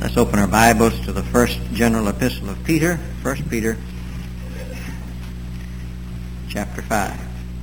Let's open our Bibles to the first general epistle of Peter, 1 Peter, chapter 5.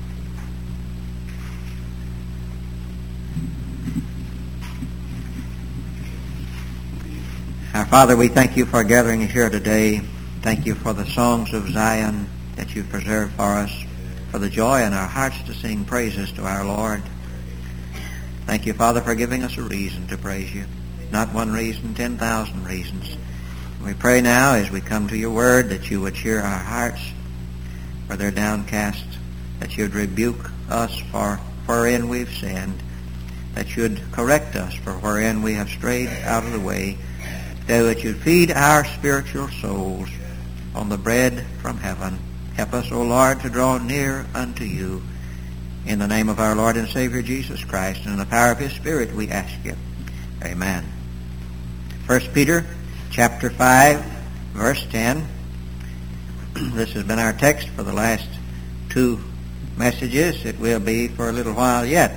Our Father, we thank you for gathering us here today. Thank you for the songs of Zion that you've preserved for us, for the joy in our hearts to sing praises to our Lord. Thank you, Father, for giving us a reason to praise you. Not one reason, 10,000 reasons. We pray now as we come to your word that you would cheer our hearts where they're downcast, that you'd rebuke us for wherein we've sinned, that you'd correct us for wherein we have strayed out of the way, that you'd feed our spiritual souls on the bread from heaven. Help us, O Lord, to draw near unto you. In the name of our Lord and Savior Jesus Christ, and in the power of his Spirit, we ask you. Amen. 1 Peter chapter 5, verse 10. This has been our text for the last two messages. It will be for a little while yet.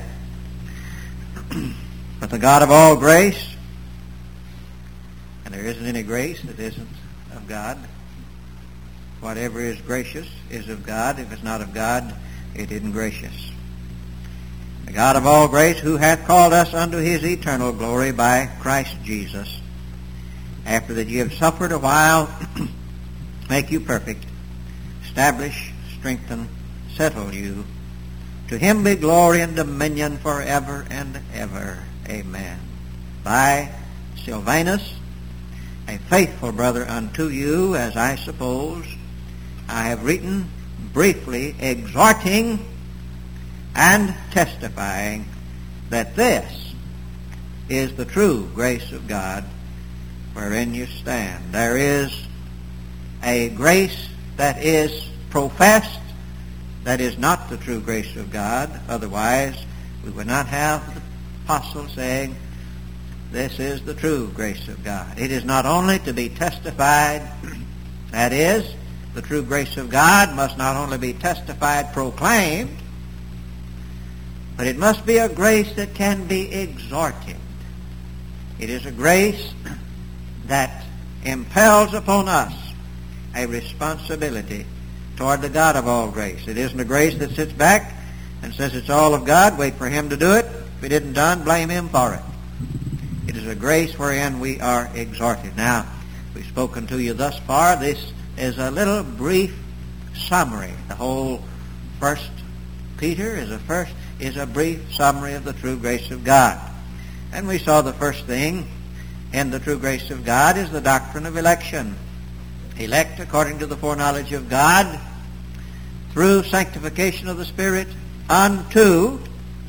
But the God of all grace, and there isn't any grace that isn't of God. Whatever is gracious is of God. If it's not of God, it isn't gracious. The God of all grace, who hath called us unto his eternal glory by Christ Jesus, after that ye have suffered a while, make you perfect, establish, strengthen, settle you. To him be glory and dominion forever and ever. Amen. By Silvanus, a faithful brother unto you, as I suppose, I have written briefly, exhorting and testifying that this is the true grace of God wherein you stand. There is a grace that is professed that is not the true grace of God. Otherwise, we would not have the apostle saying, this is the true grace of God. It is not only to be testified, that is, the true grace of God must not only be testified, proclaimed, but it must be a grace that can be exhorted. It is a grace that impels upon us a responsibility toward the God of all grace. It isn't a grace that sits back and says it's all of God, wait for him to do it. If he didn't done, blame him for it. It is a grace wherein we are exhorted. Now, we've spoken to you thus far. This is a little brief summary. The whole 1 Peter is a brief summary of the true grace of God. And we saw the first thing in the true grace of God is the doctrine of election. Elect according to the foreknowledge of God through sanctification of the Spirit unto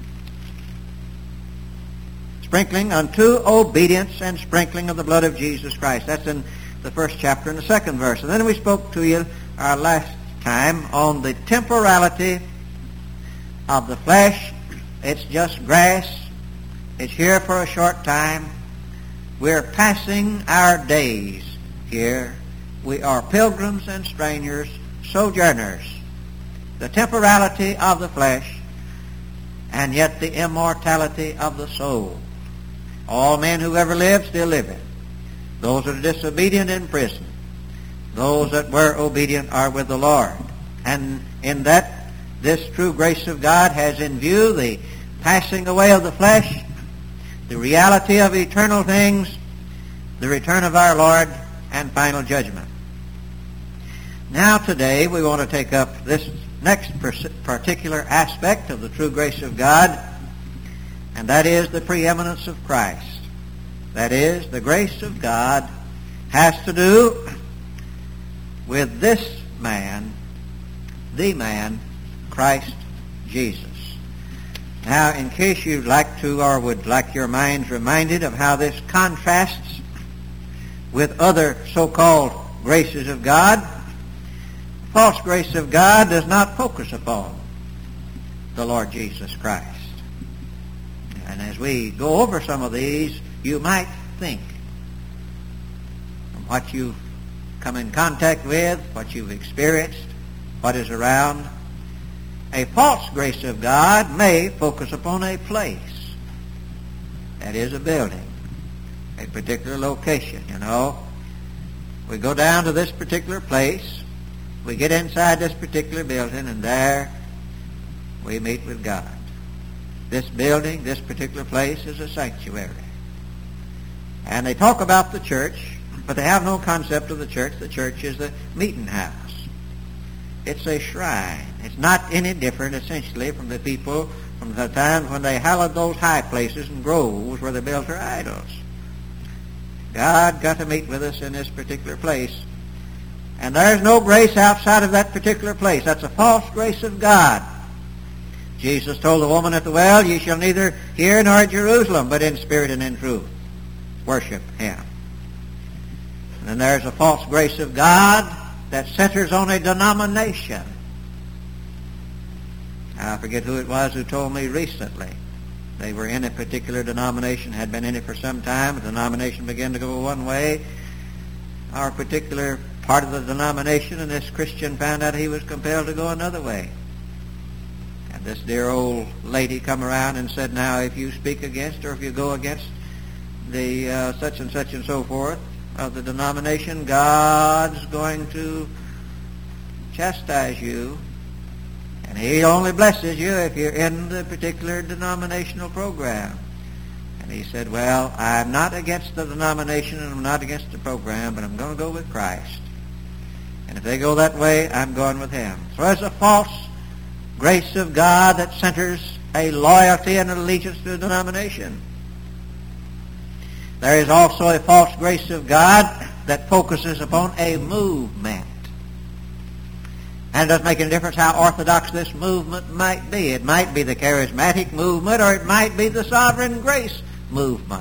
sprinkling, unto obedience and sprinkling of the blood of Jesus Christ. That's in the first chapter and the second verse. And then we spoke to you our last time on the temporality of the flesh. It's just grass. It's here for a short time. We're passing our days here. We are pilgrims and strangers, sojourners. The temporality of the flesh, and yet the immortality of the soul. All men who ever lived still living. Those that are disobedient in prison. Those that were obedient are with the Lord. And in that, this true grace of God has in view the passing away of the flesh, the reality of eternal things, the return of our Lord, and final judgment. Now today we want to take up this next particular aspect of the true grace of God, and that is the preeminence of Christ. That is, the grace of God has to do with this man, the man, Christ Jesus. Now, in case you'd like to or would like your minds reminded of how this contrasts with other so-called graces of God, the false grace of God does not focus upon the Lord Jesus Christ. And as we go over some of these, you might think from what you've come in contact with, what you've experienced, what is around, a false grace of God may focus upon a place, that is a building, a particular location, you know. We go down to this particular place, we get inside this particular building, and there we meet with God. This building, this particular place is a sanctuary. And they talk about the church, but they have no concept of the church. The church is the meeting house. It's a shrine. It's not any different, essentially, from the people from the time when they hallowed those high places and groves where they built their idols. God got to meet with us in this particular place. And there's no grace outside of that particular place. That's a false grace of God. Jesus told the woman at the well, "Ye shall neither here nor at Jerusalem, but in spirit and in truth worship Him." And then there's a false grace of God that centers on a denomination. I forget who it was who told me recently. They were in a particular denomination, had been in it for some time. The denomination began to go one way. Our particular part of the denomination, and this Christian found out he was compelled to go another way. And this dear old lady come around and said, "Now, if you speak against, or if you go against the such and so forth of the denomination, God's going to chastise you. And He only blesses you if you're in the particular denominational program." And he said, "Well, I'm not against the denomination and I'm not against the program, but I'm going to go with Christ. And if they go that way, I'm going with Him." So there's a false grace of God that centers a loyalty and allegiance to a denomination. There is also a false grace of God that focuses upon a movement. And it doesn't make any difference how orthodox this movement might be. It might be the charismatic movement, or it might be the sovereign grace movement.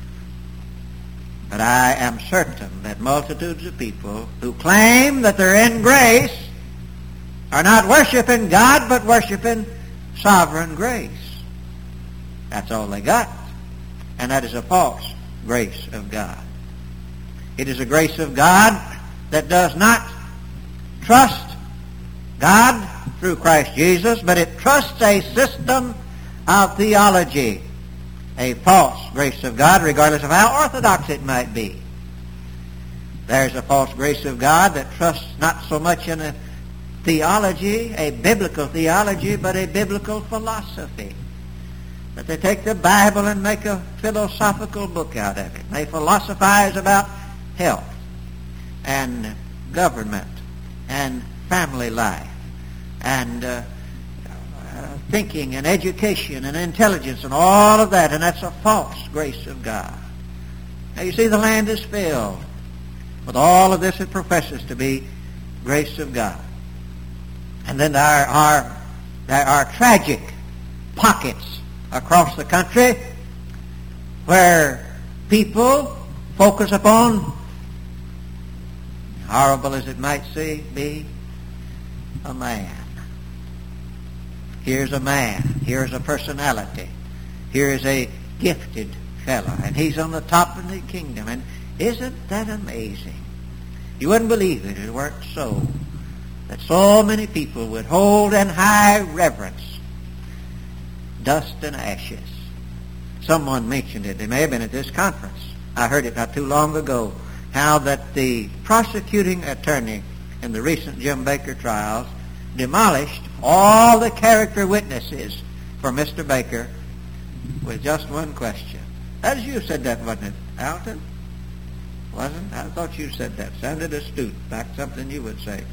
But I am certain that multitudes of people who claim that they're in grace are not worshiping God, but worshiping sovereign grace. That's all they got. And that is a false grace of God. It is a grace of God that does not trust God through Christ Jesus, but it trusts a system of theology. A false grace of God, regardless of how orthodox it might be. There's a false grace of God that trusts not so much in a theology, a biblical theology, but a biblical philosophy. That they take the Bible and make a philosophical book out of it. They philosophize about health and government and family life and thinking and education and intelligence and all of that, and that's a false grace of God. Now you see, the land is filled with all of this that professes to be grace of God. And then there are tragic pockets across the country where people focus upon, horrible as it might be, a man. Here's a man. Here's a personality. Here's a gifted fellow. And he's on the top of the kingdom. And isn't that amazing? You wouldn't believe it if it weren't so. That so many people would hold in high reverence dust and ashes. Someone mentioned it. They may have been at this conference. I heard it not too long ago. How that the prosecuting attorney in the recent Jim Baker trials demolished all the character witnesses for Mr. Baker with just one question. As you said that, wasn't it, Alton? Wasn't? I thought you said that. Sounded astute, like something you would say.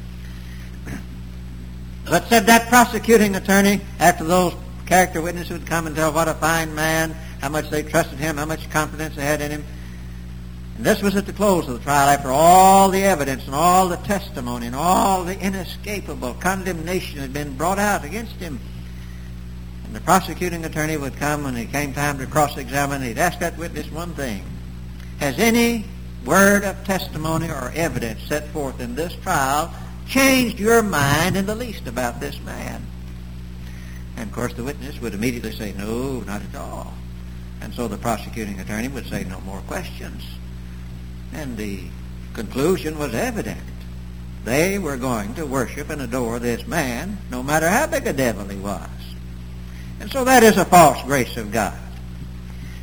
But said that prosecuting attorney, after those character witnesses would come and tell what a fine man, how much they trusted him, how much confidence they had in him. And this was at the close of the trial, after all the evidence and all the testimony and all the inescapable condemnation had been brought out against him. And the prosecuting attorney would come when it came time to cross-examine. He'd ask that witness one thing. Has any word of testimony or evidence set forth in this trial changed your mind in the least about this man? And, of course, the witness would immediately say, no, not at all. And so the prosecuting attorney would say, no more questions. And the conclusion was evident. They were going to worship and adore this man, no matter how big a devil he was. And so that is a false grace of God.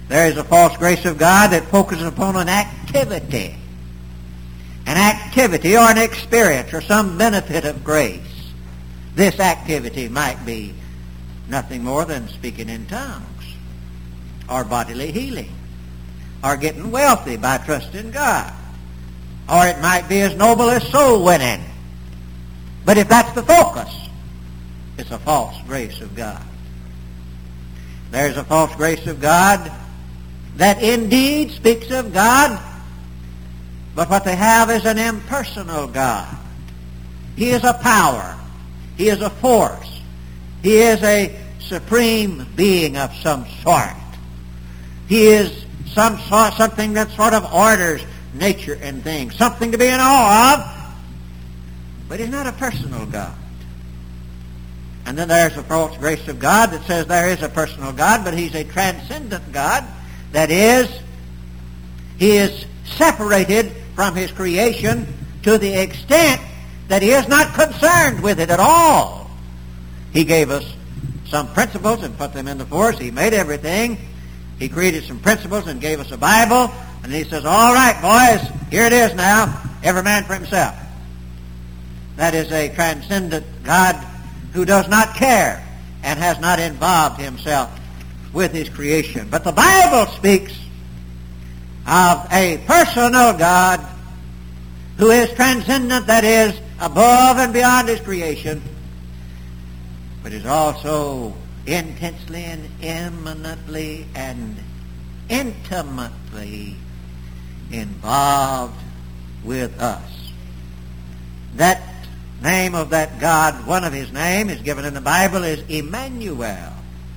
There is a false grace of God that focuses upon an activity. An activity or an experience or some benefit of grace. This activity might be nothing more than speaking in tongues, or bodily healing, or getting wealthy by trusting God. Or it might be as noble as soul winning. But if that's the focus, it's a false grace of God. There's a false grace of God that indeed speaks of God, but what they have is an impersonal God. He is a power. He is a force. He is a supreme being of some sort. He is something that sort of orders nature and things, something to be in awe of, but he's not a personal God. And then there's a false grace of God that says there is a personal God, but he's a transcendent God. That is, he is separated from his creation to the extent that he is not concerned with it at all. He gave us some principles and put them into force. He made everything. He created some principles and gave us a Bible. And he says, all right, boys, here it is now, every man for himself. That is a transcendent God who does not care and has not involved himself with his creation. But the Bible speaks of a personal God who is transcendent, that is, above and beyond his creation, but is also intensely and eminently and intimately involved with us. That name of that God, one of his names is given in the Bible, is Emmanuel.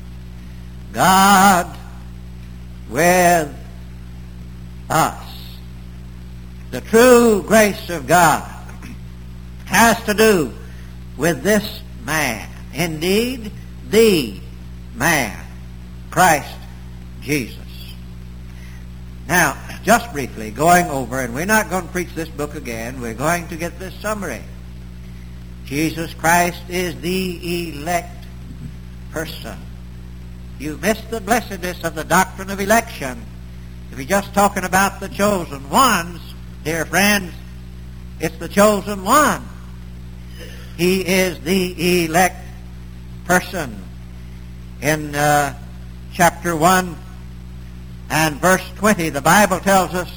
God with us. The true grace of God has to do with this man. Indeed, the man, Christ Jesus. Now, just briefly, going over, and we're not going to preach this book again, we're going to get this summary. Jesus Christ is the elect person. You miss the blessedness of the doctrine of election if you're just talking about the chosen ones, dear friends. It's the chosen one. He is the elect person. In chapter 1 and verse 20, the Bible tells us,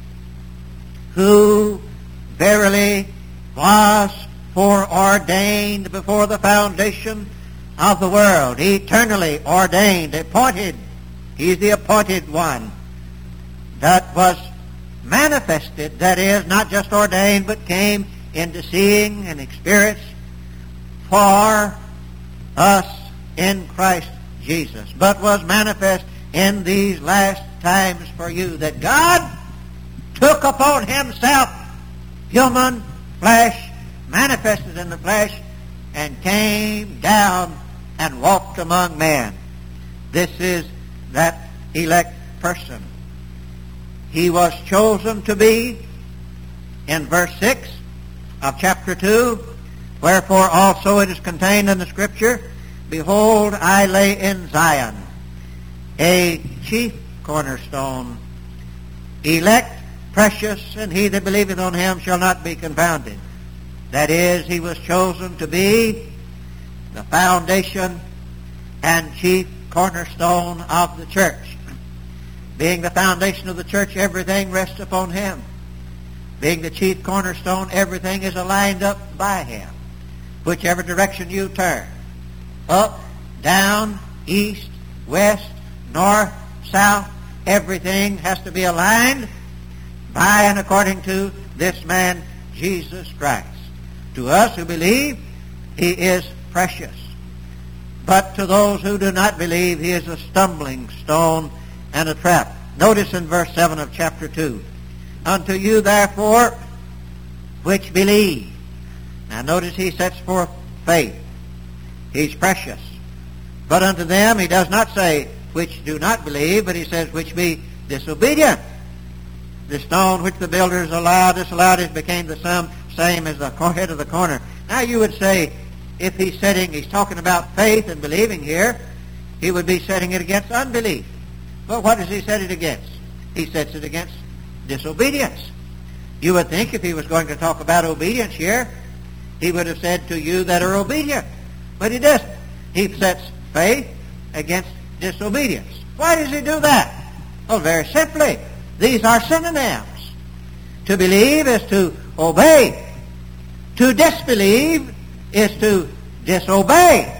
who verily was foreordained before the foundation of the world, eternally ordained, appointed. He's the appointed one that was manifested, that is, not just ordained, but came into seeing and experience for us in Christ Jesus, but was manifest in these last times for you, that God took upon himself human flesh, manifested in the flesh, and came down and walked among men. This is that elect person. He was chosen to be, in verse 6 of chapter 2, wherefore also it is contained in the Scripture, behold, I lay in Zion a chief cornerstone, elect, precious, and he that believeth on him shall not be confounded. That is, he was chosen to be the foundation and chief cornerstone of the church. Being the foundation of the church, everything rests upon him. Being the chief cornerstone, everything is aligned up by him. Whichever direction you turn, up, down, east, west, north, south, everything has to be aligned by and according to this man, Jesus Christ. To us who believe, he is precious. But to those who do not believe, he is a stumbling stone and a trap. Notice in verse 7 of chapter 2, unto you therefore which believe. Now notice he sets forth faith. He's precious. But unto them he does not say which do not believe, but he says which be disobedient. The stone which the builders disallowed, it became the same as the head of the corner. Now you would say, if he's talking about faith and believing here, he would be setting it against unbelief. But what does he set it against? He sets it against disobedience. You would think if he was going to talk about obedience here, he would have said to you that are obedient. But he doesn't. He sets faith against disobedience. Why does he do that? Well, very simply, these are synonyms. To believe is to obey. To disbelieve is to disobey.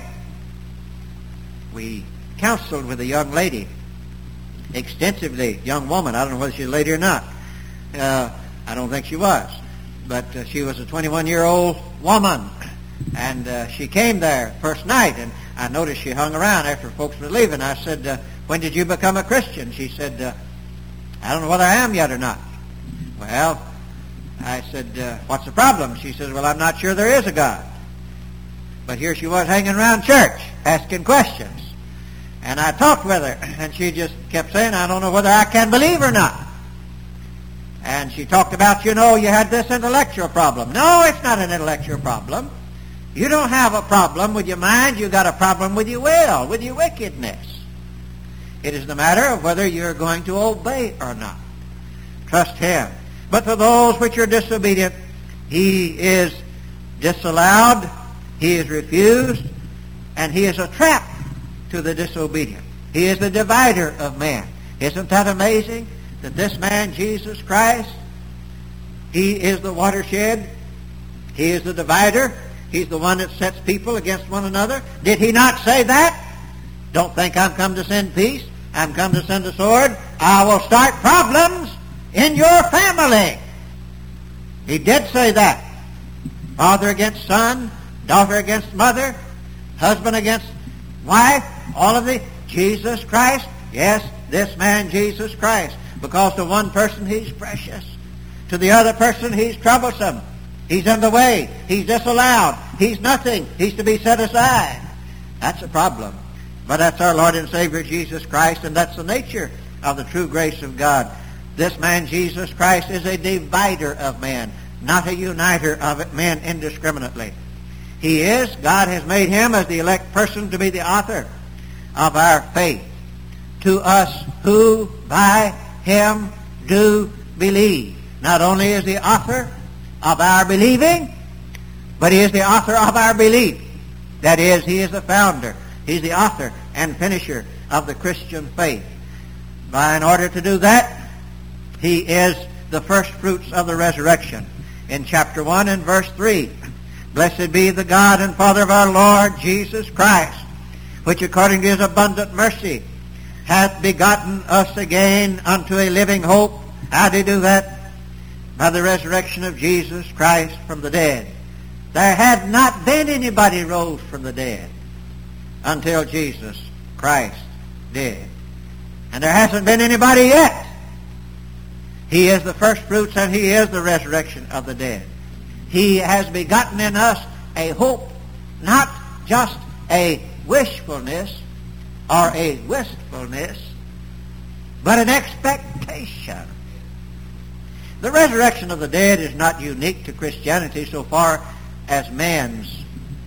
We counseled with a young lady extensively, young woman. I don't know whether she's a lady or not. I don't think she was. But she was a 21-year-old woman. And she came there first night, and I noticed she hung around after folks were leaving. I said, when did you become a Christian? She said, I don't know whether I am yet or not. Well, I said, what's the problem? She says, well, I'm not sure there is a God. But here she was hanging around church, asking questions. And I talked with her, and she just kept saying, I don't know whether I can believe or not. And she talked about, you had this intellectual problem. No, it's not an intellectual problem. You don't have a problem with your mind. You got a problem with your will, with your wickedness. It is the matter of whether you're going to obey or not. Trust him. But for those which are disobedient, he is disallowed, he is refused, and he is a trap to the disobedient. He is the divider of man. Isn't that amazing? That this man, Jesus Christ, he is the watershed. He is the divider. He's the one that sets people against one another. Did he not say that? Don't think I'm come to send peace. I'm come to send a sword. I will start problems in your family. He did say that. Father against son, daughter against mother, husband against wife, all of the Jesus Christ. Yes, this man Jesus Christ. Because to one person he's precious. To the other person he's troublesome. He's in the way. He's disallowed. He's nothing. He's to be set aside. That's a problem. But that's our Lord and Savior Jesus Christ, and that's the nature of the true grace of God. This man Jesus Christ is a divider of men, not a uniter of men indiscriminately. He is, God has made him as the elect person to be the author of our faith. To us who by him do believe. Not only is the author of our believing, but he is the author of our belief. That is, he is the founder. He's the author and finisher of the Christian faith. In order to do that, he is the first fruits of the resurrection. In chapter 1 and verse 3, Blessed be the God and Father of our Lord Jesus Christ, which according to his abundant mercy hath begotten us again unto a living hope. How did he do that? By the resurrection of Jesus Christ from the dead. There had not been anybody rose from the dead until Jesus Christ did. And there hasn't been anybody yet. He is the first fruits and he is the resurrection of the dead. He has begotten in us a hope, not just a wishfulness or a wistfulness, but an expectation. The resurrection of the dead is not unique to Christianity so far as man's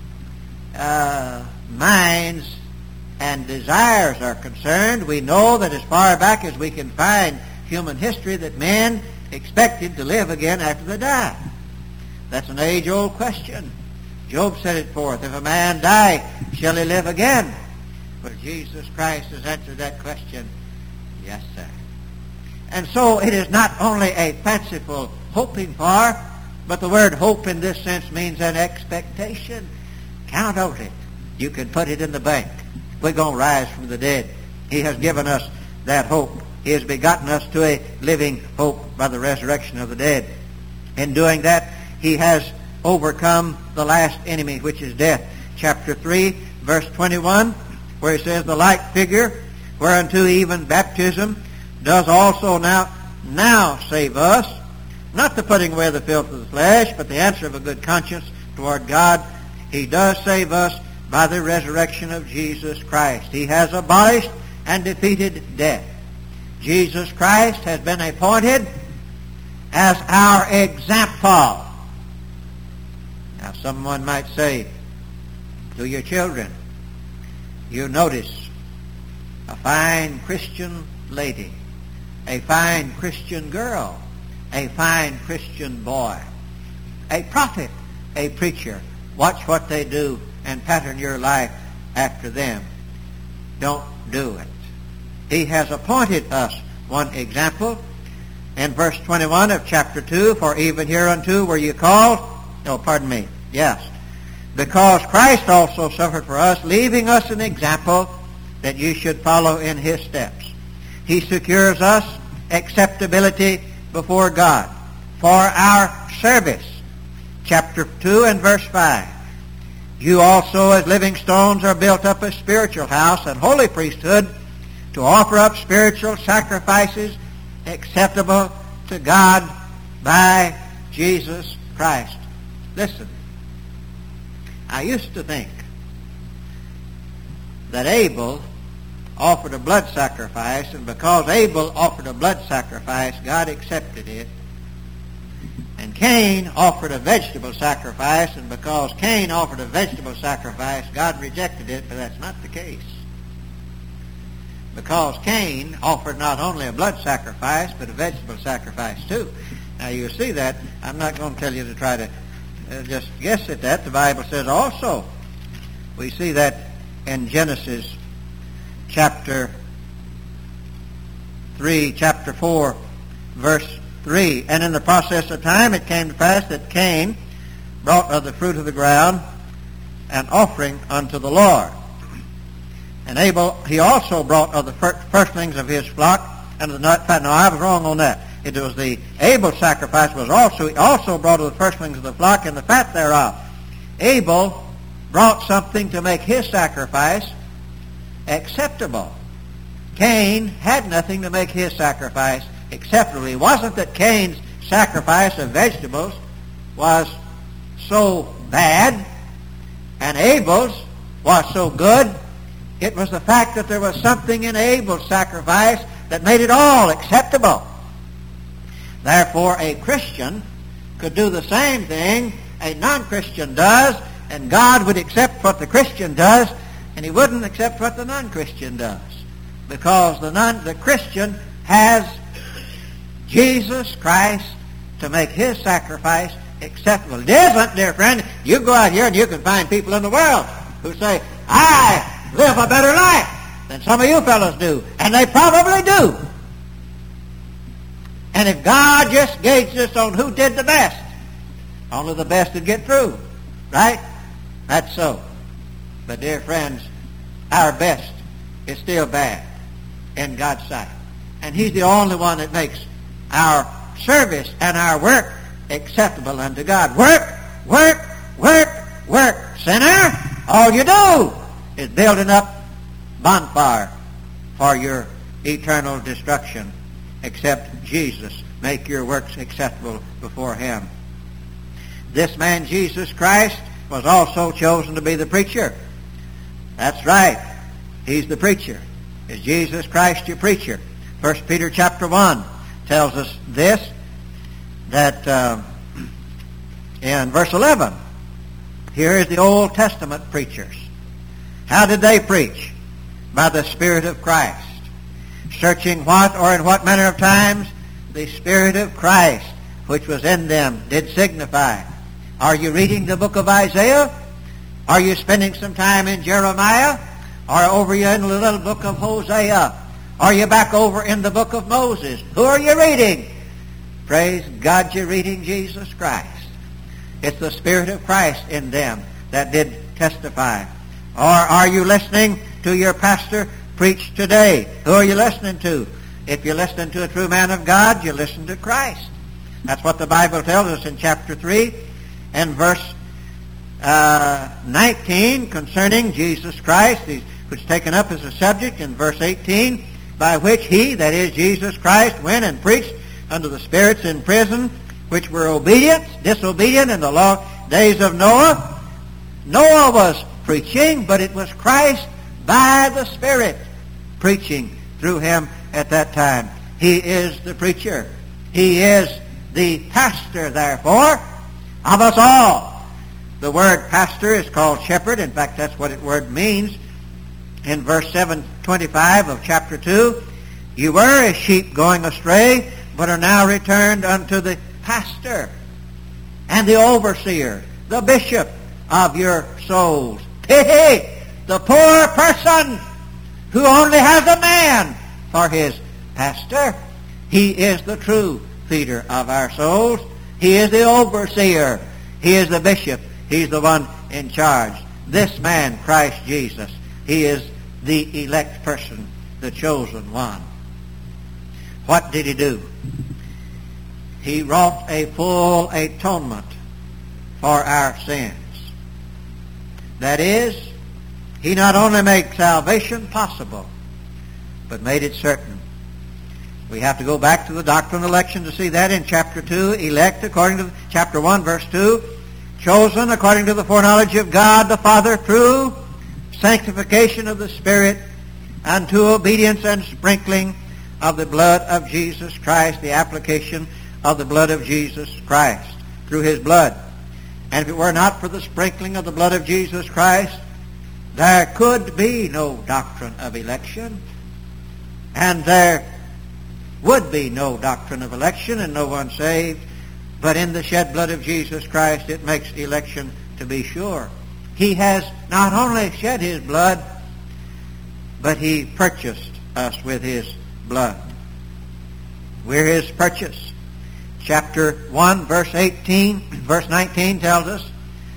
minds and desires are concerned. We know that as far back as we can find human history that men expected to live again after they die. That's an age-old question. Job set it forth. If a man die, shall he live again? But Jesus Christ has answered that question. Yes, sir. And so it is not only a fanciful hoping for, but the word hope in this sense means an expectation. Count on it. You can put it in the bank. We're going to rise from the dead. He has given us that hope. He has begotten us to a living hope by the resurrection of the dead. In doing that, he has overcome the last enemy, which is death. Chapter 3, verse 21, where he says, The like figure, whereunto even baptism does also now save us, not the putting away the filth of the flesh, but the answer of a good conscience toward God. He does save us by the resurrection of Jesus Christ. He has abolished and defeated death. Jesus Christ has been appointed as our example. Now someone might say to your children, you notice a fine Christian lady, a fine Christian girl, a fine Christian boy, a prophet, a preacher. Watch what they do and pattern your life after them. Don't do it. He has appointed us one example. In verse 21 of chapter 2, for even hereunto were you called, yes, because Christ also suffered for us, leaving us an example that you should follow in his steps. He secures us acceptability before God for our service. Chapter 2 and verse 5. You also as living stones are built up a spiritual house and holy priesthood to offer up spiritual sacrifices acceptable to God by Jesus Christ. Listen, I used to think that Abel offered a blood sacrifice, and because Abel offered a blood sacrifice, God accepted it. And Cain offered a vegetable sacrifice, and because Cain offered a vegetable sacrifice, God rejected it, but that's not the case. Because Cain offered not only a blood sacrifice, but a vegetable sacrifice too. Now you see that. I'm not going to tell you to try to just guess at that. The Bible says also. We see that in Genesis chapter 4, verse 3. And in the process of time it came to pass that Cain brought of the fruit of the ground an offering unto the Lord. And Abel, he also brought of the firstlings of his flock and the nut fat. No, I was wrong on that. It was the Abel sacrifice was also, he also brought of the firstlings of the flock and the fat thereof. Abel brought something to make his sacrifice acceptable. Cain had nothing to make his sacrifice acceptable. It wasn't that Cain's sacrifice of vegetables was so bad and Abel's was so good. It was the fact that there was something in Abel's sacrifice that made it all acceptable. Therefore, a Christian could do the same thing a non-Christian does, and God would accept what the Christian does, and he wouldn't accept what the non-Christian does. Because the Christian has Jesus Christ to make his sacrifice acceptable. It isn't, dear friend. You go out here and you can find people in the world who say, I live a better life than some of you fellows do. And they probably do. And if God just gauged us on who did the best, only the best would get through. Right? That's so. But dear friends, our best is still bad in God's sight. And he's the only one that makes our service and our work acceptable unto God. Work, work, work, work. Sinner, all you do is building up bonfire for your eternal destruction. Except Jesus make your works acceptable before him. This man, Jesus Christ, was also chosen to be the preacher. That's right. He's the preacher. Is Jesus Christ your preacher? 1 Peter chapter 1 tells us this, that in verse 11, here is the Old Testament preachers. How did they preach? By the Spirit of Christ. Searching what or in what manner of times the Spirit of Christ which was in them did signify. Are you reading the book of Isaiah? Are you spending some time in Jeremiah? Or over you in the little book of Hosea? Are you back over in the book of Moses? Who are you reading? Praise God, you're reading Jesus Christ. It's the Spirit of Christ in them that did testify. Or are you listening to your pastor preach today? Who are you listening to? If you're listening to a true man of God, you listen to Christ. That's what the Bible tells us in chapter 3 and verse 19 concerning Jesus Christ, which is taken up as a subject in verse 18, by which he, that is Jesus Christ, went and preached unto the spirits in prison, which were disobedient in the days of Noah. Noah was preaching, but it was Christ by the Spirit preaching through him at that time. He is the preacher. He is the pastor, therefore, of us all. The word pastor is called shepherd. In fact, that's what the word means. In verse 725 of chapter 2, You were as sheep going astray, but are now returned unto the pastor and the overseer, the bishop of your souls. Pity the poor person who only has a man for his pastor. He is the true feeder of our souls. He is the overseer. He is the bishop. He's the one in charge. This man, Christ Jesus, he is the elect person, the chosen one. What did he do? He wrought a full atonement for our sins. That is, he not only made salvation possible, but made it certain. We have to go back to the doctrine of election to see that in chapter 2, elect according to chapter 1, verse 2, chosen according to the foreknowledge of God the Father through sanctification of the Spirit unto obedience and sprinkling of the blood of Jesus Christ, the application of the blood of Jesus Christ through his blood. And if it were not for the sprinkling of the blood of Jesus Christ, there could be no doctrine of election, and there would be no doctrine of election and no one saved. But in the shed blood of Jesus Christ, it makes election to be sure. He has not only shed his blood, but he purchased us with his blood. We're his purchase. Chapter 1, verse 19 tells us,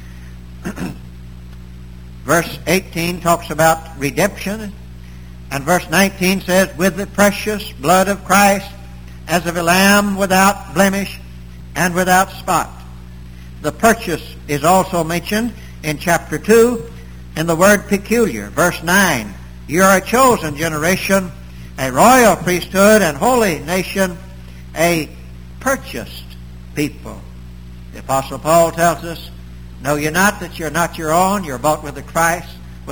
verse 18 talks about redemption, and verse 19 says, with the precious blood of Christ, as of a lamb without blemish and without spot. The purchase is also mentioned in chapter 2 in the word peculiar. Verse 9, you are a chosen generation, a royal priesthood and holy nation, a purchased people. The Apostle Paul tells us, know ye not that you're not your own, you're bought with a price,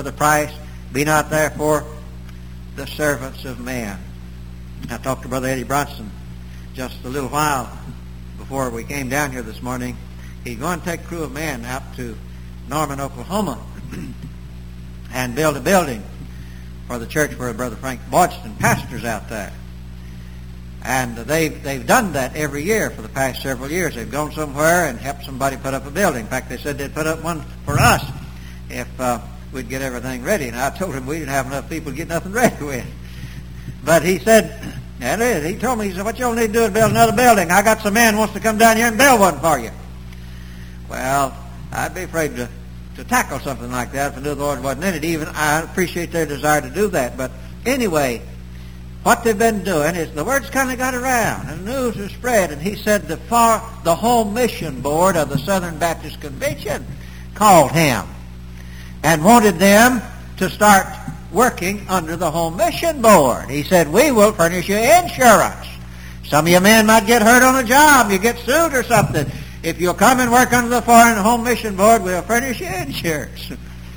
be not therefore the servants of men. I talked to Brother Eddie Bronson just a little while before we came down here this morning. He's going to take a crew of men out to Norman, Oklahoma and build a building for the church where Brother Frank Bodgston pastors out there. And they've done that every year for the past several years. They've gone somewhere and helped somebody put up a building. In fact, they said they'd put up one for us if we'd get everything ready. And I told him we didn't have enough people to get nothing ready with. But he said, he told me, he said, what y'all need to do is build another building. I got some man who wants to come down here and build one for you. Well, I'd be afraid to tackle something like that if I knew the Lord wasn't in it. Even I appreciate their desire to do that. But anyway, what they've been doing is the word's kind of got around and the news has spread. And he said the Home Mission Board of the Southern Baptist Convention called him and wanted them to start working under the Home Mission Board. He said, we will furnish you insurance. Some of you men might get hurt on a job. You get sued or something. If you'll come and work under the Foreign Home Mission Board, we'll furnish you insurance.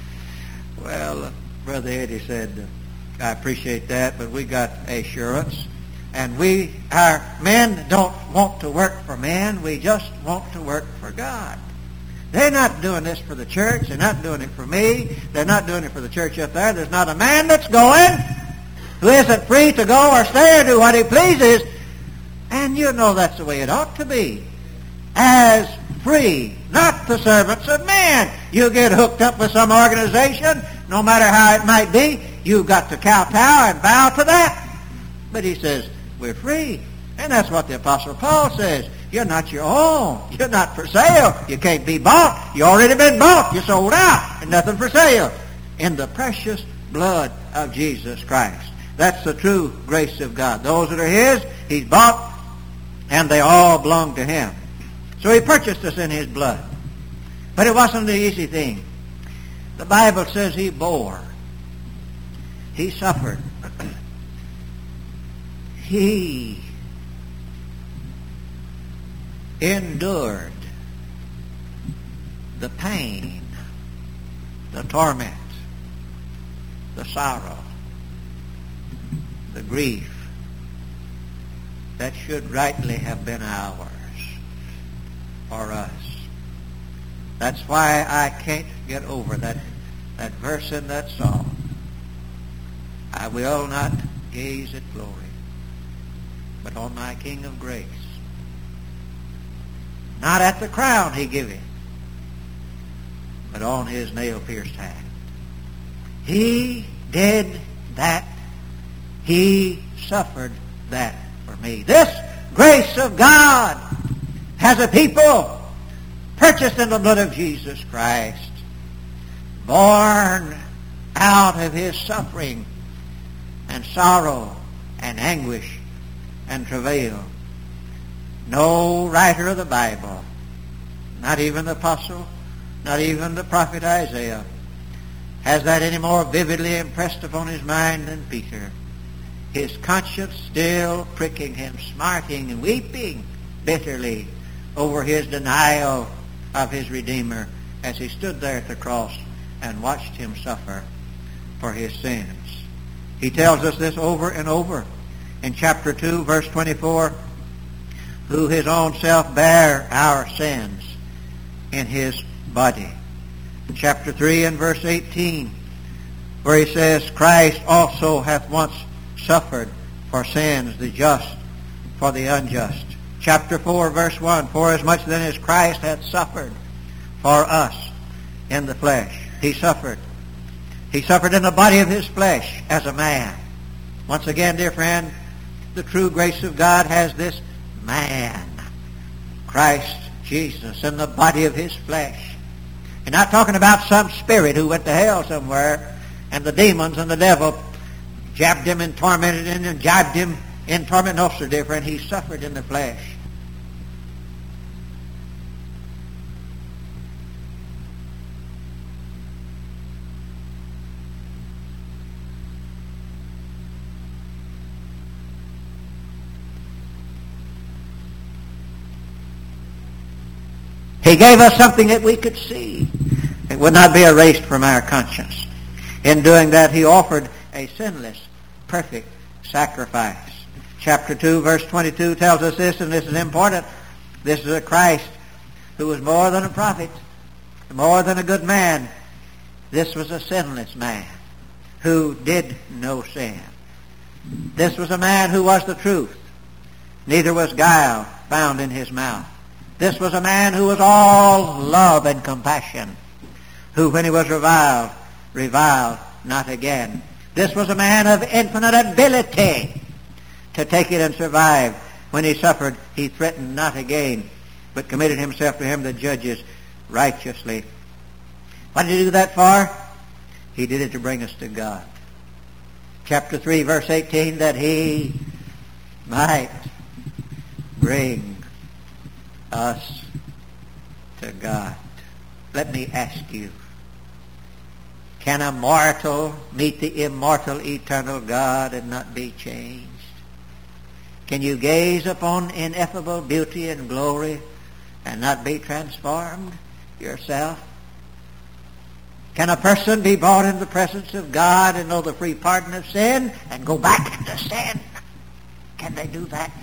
Well, Brother Eddie said, I appreciate that, but we got assurance. And our men don't want to work for men. We just want to work for God. They're not doing this for the church. They're not doing it for me. They're not doing it for the church up there. There's not a man that's going who isn't free to go or stay or do what he pleases. And you know that's the way it ought to be. As free, not the servants of men. You get hooked up with some organization, no matter how it might be, you've got to kowtow and bow to that. But he says, we're free. And that's what the Apostle Paul says. You're not your own. You're not for sale. You can't be bought. You already been bought. You're sold out. And nothing for sale. In the precious blood of Jesus Christ. That's the true grace of God. Those that are his, he's bought, and they all belong to him. So he purchased us in his blood. But it wasn't an easy thing. The Bible says he bore. He suffered. He endured the pain, the torment, the sorrow, the grief that should rightly have been ours for us. That's why I can't get over that verse in that song. I will not gaze at glory but on my King of grace. Not at the crown he giveth, but on his nail-pierced hand. He did that. He suffered that for me. This grace of God has a people purchased in the blood of Jesus Christ, born out of his suffering and sorrow and anguish and travail. No writer of the Bible, not even the apostle, not even the prophet Isaiah, has that any more vividly impressed upon his mind than Peter. His conscience still pricking him, smarting and weeping bitterly over his denial of his Redeemer as he stood there at the cross and watched him suffer for his sins. He tells us this over and over in chapter 2, verse 24, who his own self bare our sins in his body. Chapter 3 and verse 18, where he says, Christ also hath once suffered for sins, the just for the unjust. Chapter 4, verse 1, forasmuch then as Christ hath suffered for us in the flesh. He suffered. He suffered in the body of his flesh as a man. Once again, dear friend, the true grace of God has this man, Christ Jesus, in the body of his flesh. You're not talking about some spirit who went to hell somewhere and the demons and the devil jabbed him and tormented him and jibed him in torment. No, sir, dear friend, he suffered in the flesh. He gave us something that we could see. It would not be erased from our conscience. In doing that, he offered a sinless, perfect sacrifice. Chapter 2, verse 22 tells us this, and this is important. This is a Christ who was more than a prophet, more than a good man. This was a sinless man who did no sin. This was a man who was the truth. Neither was guile found in his mouth. This was a man who was all love and compassion, who when he was reviled not again. This was a man of infinite ability to take it and survive. When he suffered, he threatened not again, but committed himself to him that judges righteously. What did he do that for? He did it to bring us to God. Chapter 3, verse 18, that he might bring us to God. Let me ask you, can a mortal meet the immortal, eternal God and not be changed? Can you gaze upon ineffable beauty and glory and not be transformed yourself? Can a person be brought in the presence of God and know the free pardon of sin and go back into sin? Can they do that?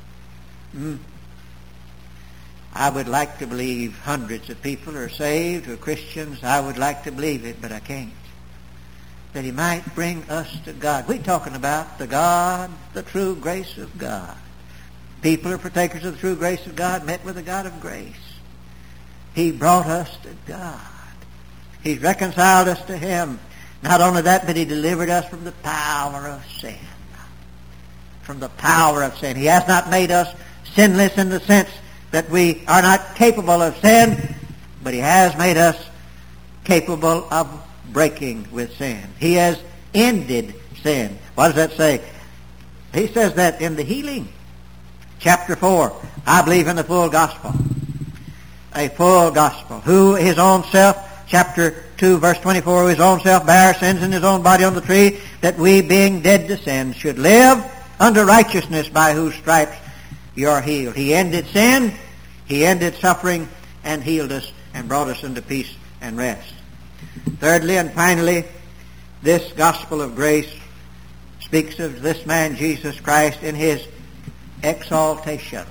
I would like to believe hundreds of people are saved or Christians. I would like to believe it, but I can't. That he might bring us to God. We're talking about the God, the true grace of God. People are partakers of the true grace of God, met with the God of grace. He brought us to God. He's reconciled us to him. Not only that, but he delivered us from the power of sin. From the power of sin. He has not made us sinless in the sense that we are not capable of sin, but he has made us capable of breaking with sin. He has ended sin. What does that say? He says that in the healing. Chapter 4, I believe in the full gospel. A full gospel. Who his own self, chapter 2, verse 24, who his own self bare sins in his own body on the tree, that we being dead to sin should live unto righteousness, by whose stripes you are healed. He ended sin, he ended suffering, and healed us and brought us into peace and rest. Thirdly and finally, this gospel of grace speaks of this man Jesus Christ in his exaltation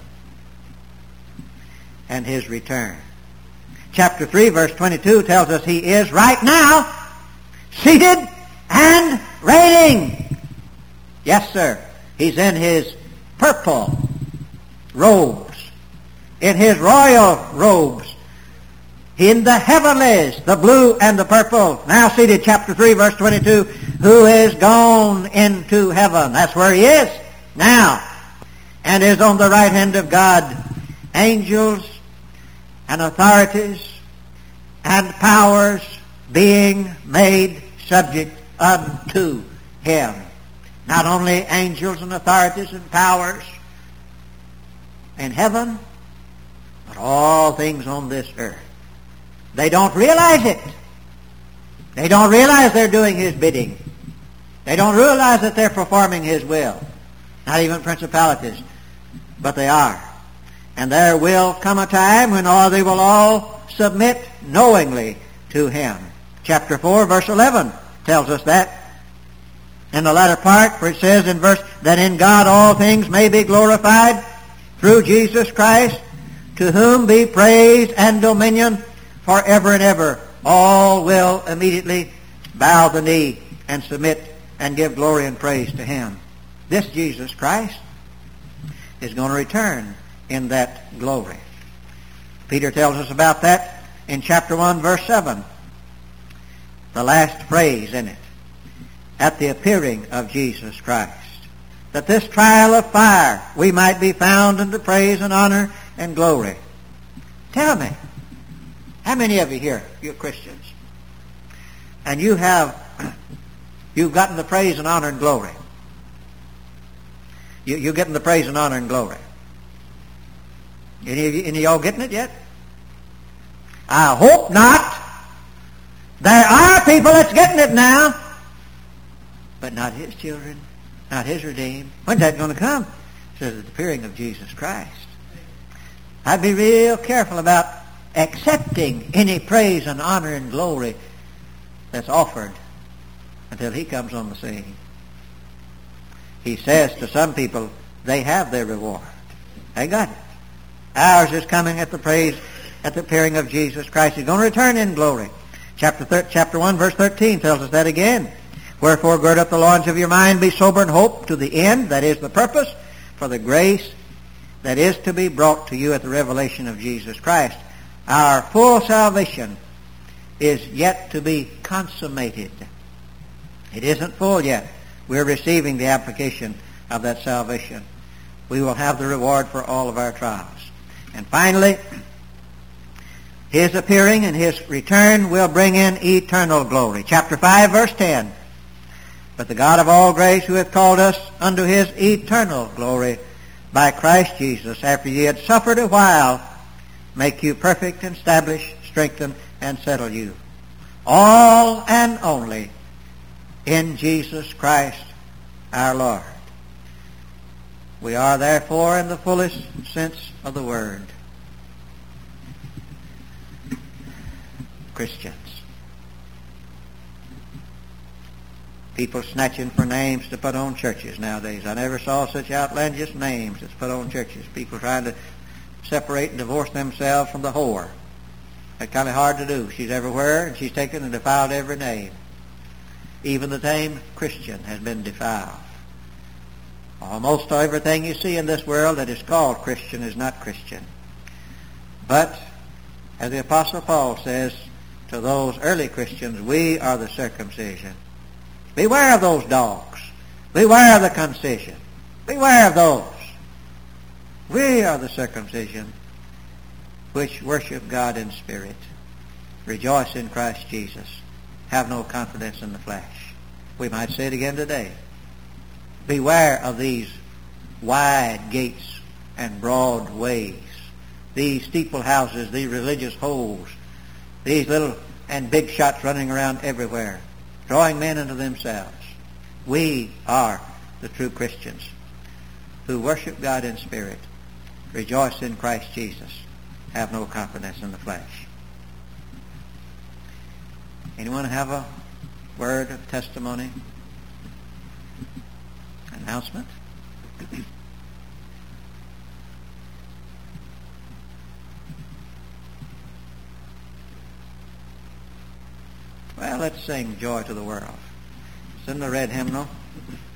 and his return. Chapter 3, verse 22 tells us he is right now seated and reigning. Yes, sir. He's in his purple robes, in his royal robes, in the heavenlies, the blue and the purple. Now seated, chapter 3, verse 22, who is gone into heaven. That's where he is now, and is on the right hand of God. Angels and authorities and powers being made subject unto him. Not only angels and authorities and powers in heaven, but all things on this earth. They don't realize it. They don't realize they're doing his bidding. They don't realize that they're performing his will. Not even principalities, but they are. And there will come a time when they will all submit knowingly to him. Chapter 4, verse 11 tells us that. In the latter part, where it says in verse, that in God all things may be glorified through Jesus Christ, to whom be praise and dominion forever and ever. All will immediately bow the knee and submit and give glory and praise to him. This Jesus Christ is going to return in that glory. Peter tells us about that in chapter 1, verse 7. The last phrase in it. At the appearing of Jesus Christ. That this trial of fire we might be found unto praise and honor and glory. Tell me, how many of you here, you're Christians, and you've gotten the praise and honor and glory? You're getting the praise and honor and glory. Any of y'all getting it yet? I hope not. There are people that's getting it now, but not his children, not his redeemed. When's that going to come? It says at the appearing of Jesus Christ. I'd be real careful about accepting any praise and honor and glory that's offered until he comes on the scene. He says to some people, they have their reward. They got it. Ours is coming at the appearing of Jesus Christ. He's going to return in glory. Chapter 1, verse 13 tells us that again. Wherefore gird up the loins of your mind, be sober and hope to the end, that is the purpose, for the grace that is to be brought to you at the revelation of Jesus Christ. Our full salvation is yet to be consummated. It isn't full yet. We're receiving the application of that salvation. We will have the reward for all of our trials. And finally, his appearing and his return will bring in eternal glory. Chapter 5, verse 10. But the God of all grace, who hath called us unto his eternal glory by Christ Jesus, after ye had suffered a while, make you perfect and establish, strengthen, and settle you. All and only in Jesus Christ our Lord. We are therefore, in the fullest sense of the word, Christians. People snatching for names to put on churches nowadays. I never saw such outlandish names that's put on churches. People trying to separate and divorce themselves from the whore. That's kind of hard to do. She's everywhere, and she's taken and defiled every name. Even the name Christian has been defiled. Almost everything you see in this world that is called Christian is not Christian. But, as the Apostle Paul says to those early Christians, we are the circumcision. Beware of those dogs. Beware of the concision. Beware of those. We are the circumcision which worship God in spirit, rejoice in Christ Jesus, have no confidence in the flesh. We might say it again today. Beware of these wide gates and broad ways, these steeple houses, these religious holes, these little and big shots running around everywhere, drawing men into themselves. We are the true Christians who worship God in spirit, rejoice in Christ Jesus, have no confidence in the flesh. Anyone have a word of testimony? Announcement? Well, let's sing Joy to the World. It's in the red hymnal.